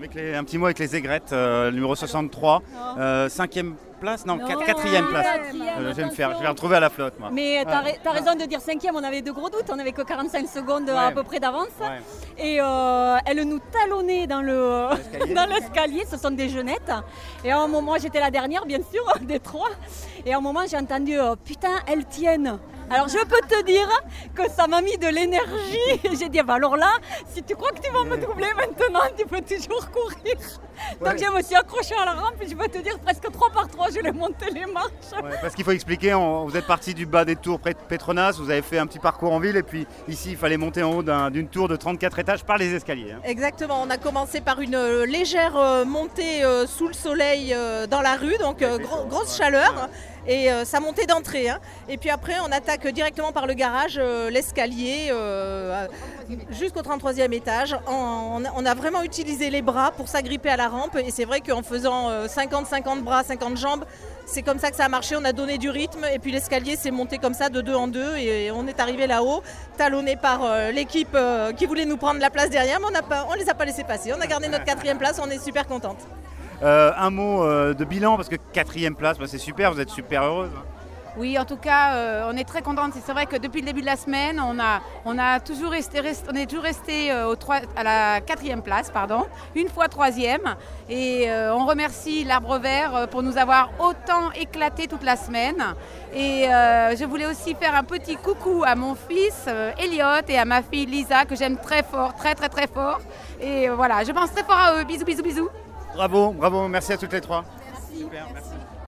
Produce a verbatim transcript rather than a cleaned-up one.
avec les, un petit mot avec les aigrettes, euh, numéro soixante-trois, euh, cinquième place, non, Non, quatre- quatrième place. quatrième, Euh, je vais me faire, je vais attention. retrouver à la flotte, moi. Mais t'as, Ouais. ra- t'as raison de dire cinquième, on avait de gros doutes, on avait que quarante-cinq secondes Ouais. à peu près d'avance. Ouais. Et euh, elle nous talonnait dans, le, L'escalier. dans l'escalier, ce sont des jeunettes. Et à un moment, j'étais la dernière, bien sûr, des trois. Et à un moment, j'ai entendu euh, putain, elles tiennent. Alors je peux te dire que ça m'a mis de l'énergie. J'ai dit, bah alors là, si tu crois que tu vas me doubler maintenant, tu peux toujours courir. Ouais. Donc je me suis accrochée à la rampe et je peux te dire, presque trois par trois, je l'ai monté les marches. Ouais, parce qu'il faut expliquer, on- vous êtes parti du bas des tours près de Petronas, vous avez fait un petit parcours en ville et puis ici il fallait monter en haut d'un- d'une tour de trente-quatre étages par les escaliers. hein. Exactement, on a commencé par une euh, légère euh, montée euh, sous le soleil euh, dans la rue, donc euh, gro- grosse chaleur. Et euh, ça montait d'entrée. hein. Et puis après, on attaque directement par le garage, euh, l'escalier, euh, jusqu'au trente-troisième étage. On, on a- on a vraiment utilisé les bras pour s'agripper à la rampe. Et c'est vrai qu'en faisant euh, cinquante cinquante bras, cinquante jambes, c'est comme ça que ça a marché. On a donné du rythme. Et puis l'escalier s'est monté comme ça de deux en deux. Et on est arrivé là-haut, talonné par euh, l'équipe euh, qui voulait nous prendre la place derrière. Mais on ne les a pas laissés passer. On a gardé notre quatrième place. On est super contente. Euh, un mot euh, de bilan, parce que quatrième place, bah, c'est super, vous êtes super heureuse. hein. Oui, en tout cas, euh, on est très contente. C'est vrai que depuis le début de la semaine, on, a, on, a toujours resté, rest- on est toujours resté euh, au trois- à la quatrième place, pardon, une fois troisième. Et euh, on remercie l'Arbre Vert euh, pour nous avoir autant éclaté toute la semaine. Et euh, je voulais aussi faire un petit coucou à mon fils euh, Elliot et à ma fille Lisa, que j'aime très fort, très très très fort. Et euh, voilà, je pense très fort à eux. Bisous, bisous, bisous. Bravo, bravo, merci à toutes les trois. Super, merci.